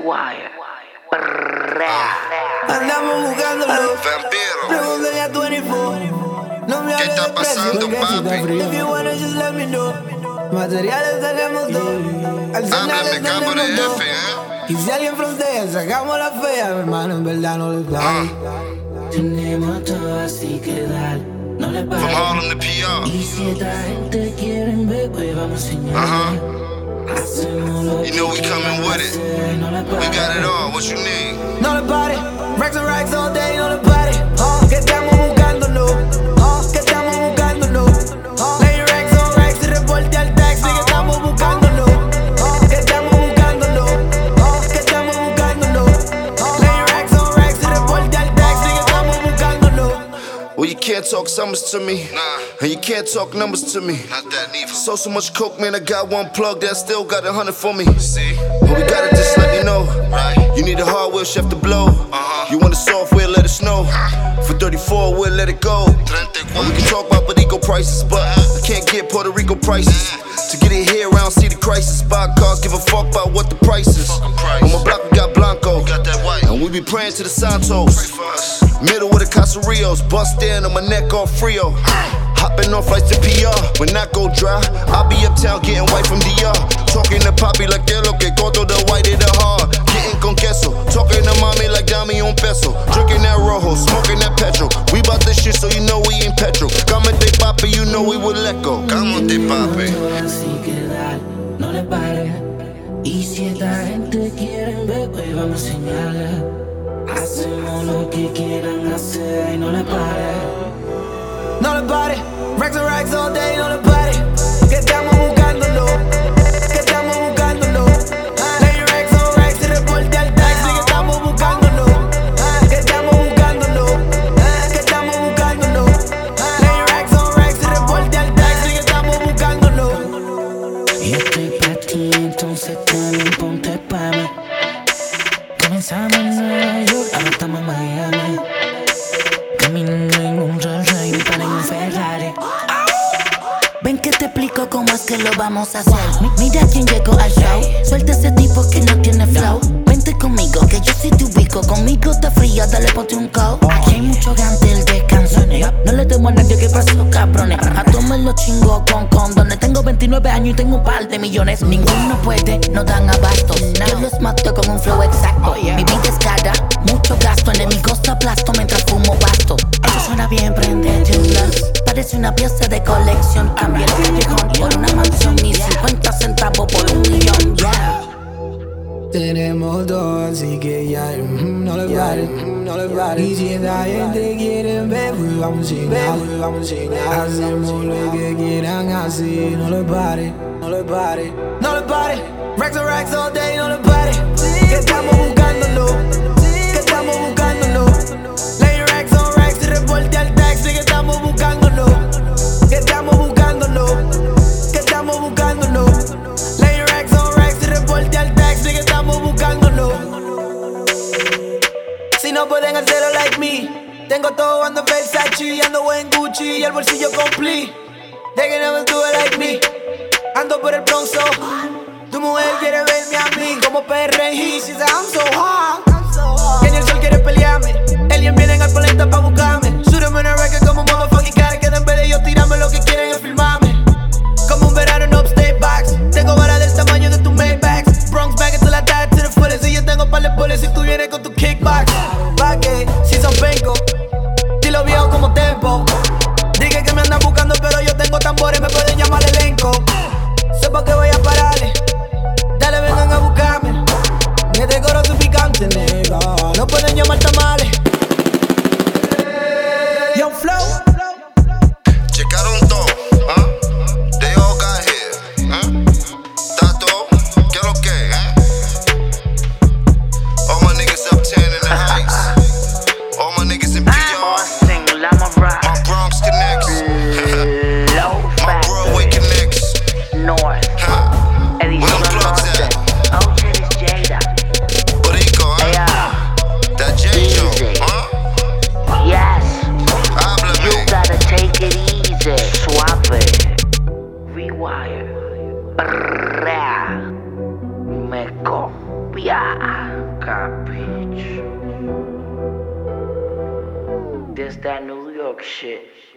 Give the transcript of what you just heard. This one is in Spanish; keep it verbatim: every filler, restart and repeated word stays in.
Rewire. Andamos buscándolo. Vampiro. Pregúntale a veinticuatro. No me ¿Qué hables está de precio, pasando, porque si está papi? frío. If you wanna, just let me know. Materiales tenemos dos. Arsenales Háblame, campo de tenemos dos. F, ¿eh? Y si alguien frontea, sacamos la fea. Mi hermano, en verdad no le vale. Tenemos todo así que dale, no le From pares. Harlem to P R. Y si esta gente quieren ver, pues vamos a enseñar. Uh-huh. Hacemos lo You know we que coming with it. hacer, no le We pares. got it all. What you need? No le pare, racks and racks all day, no le pare. Uh, que estamos buscándolo. Uh, que estamos buscándolo. Uh, lay racks on racks y reporte al taxi. Que estamos buscándolo. Uh, que estamos buscándolo. Uh, que estamos buscándolo. Uh, lay racks on racks y reporte al taxi. Que estamos buscándolo. Well, you can't talk summers to me. Nah, And you can't talk numbers to me. not that neither. So, so much coke, man, I got one plug that still got a hundred for me. See? But we gotta just let you know. Right. You need a hardware chef to blow. Uh-huh. You want the software, let it snow. For thirty-four, we'll let it go. And we thirty-cuatro. can talk about Puerto Rico prices, but I can't get Puerto Rico prices. To get it here, I don't see the crisis. Buy cars, give a fuck about what the price is. Fucking price. On my block, we got Blanco. Got that white. And we be praying to the Pray Santos. for us. Middle with the Casarios. Bust in on my neck all Frio. Hopping off flights to P R. When I go dry, I'll be uptown getting white from D R. Talking to Poppy like que lo que corto the white of the hard. Getting con queso. Talking to mommy like dame un peso. Drinking that rojo, smoking that petrol. We bout this shit so you know we ain't petrol. Cámate papi, you know we will let go. Cámote, papi. Todo así que dale, no le pares. Y si esta gente quieren ver, pues vamos a enseñarles. Hacemos lo que quieran hacer y no le pares. No le pare, racks and racks all day, no le pare. Que estamos buscándolo. Que estamos buscándolo. Lay racks on racks y reporte al taxi. Que estamos buscándolo. Que estamos buscándolo. Que estamos buscándolo. Lay racks on racks y reporte al taxi. Que estamos buscándolo. Y estoy pa' ti, entonces también ponte pa' mí. Comenzamos en Nueva York, ahora estamos en Miami. Caminando en un Rolls Royce, para en un Ferrari. Ven que te explico cómo es que lo vamos a hacer. Mi- Mira quién llegó al show. Suelta ese tipo que no tiene flow. Vente conmigo, que yo sí te ubico. Conmigo está frío, dale ponte un co. Aquí hay mucho gante, el descanso. No le temo a nadie, que pasó, cabrones. A todos los chingos con condones. Tengo veintinueve años y tengo un par de millones. Ninguno puede, no dan abasto. Yo los mato con un flow exacto. Mi vida es cara, mucho gasto. Enemigos aplasto mientras fumo basto. Eso suena bien, prendete un lance. Parece una pieza de colección. Cambia el callejón por una mansión y cincuenta centavos por un millón. Yeah. Tenemos dos, así que ya mm, no le pare, mm, no le pare. Y si esta gente quiere ver, pues vamos a enseñar, pues vamos a enseñar. Hacemos lo que quieran hacer, no le pare, no le pare. No le pare, racks and racks all day, no le pare. Que estamos buscándolo, que estamos buscándolo. Lay racks on racks y reporte al taxi. Que estamos buscándolo, que estamos buscándolo, que estamos buscándolo. Lay racks on racks y reporte al taxi. Que estamos buscándolo. Si no pueden hacerlo like me, tengo todo, ando Versace, ando en Gucci y el bolsillo complete. They can never do it like me. Ando por el Bronx, so tu mujer quiere verme a mí como P R I. She said I'm so hot. Que ni el sol quiere pelearme. Aliens vienen al planeta pa' buscarme. Shoot 'em in a record como motherfucking cara. Que en vez de ellos tirarme, lo que quieren es filmarme. Como un verano en upstate box. Tengo vara del tamaño de tu Maybach. Bronx bag until I die to the fullest. Y yo tengo par de bullets si tú vienes con tu kickbox. Pa' que si son penco, dilo viejo como tempo. Dije que me andan buscando, pero yo tengo tambores, me pueden llamar elenco. Sepa que voy a pararle. Dale, vengan a buscarme. Este coro es picante, nigga. No pueden llamar tamales. Young Flow. Checaron todo, ¿ah? They all got here, ¿ah? ¿Está todo? ¿Qué es lo que, eh? All my niggas up ten in the heights. All my niggas in P R. Austin, Lama Rock. My Bronx connects. Low My Broadway Factor. connects. North. Huh. Where Edición them plugs Norte. at? Oh, shit, it's Jada. Puerto Rico, ¿ah? Yeah. That J Joe, Easy. ¿ah? Yes. Háblame. You gotta take it easy. Suave. Rewire. Brrrra. Me copia. Yeah, capiche. This that New York shit.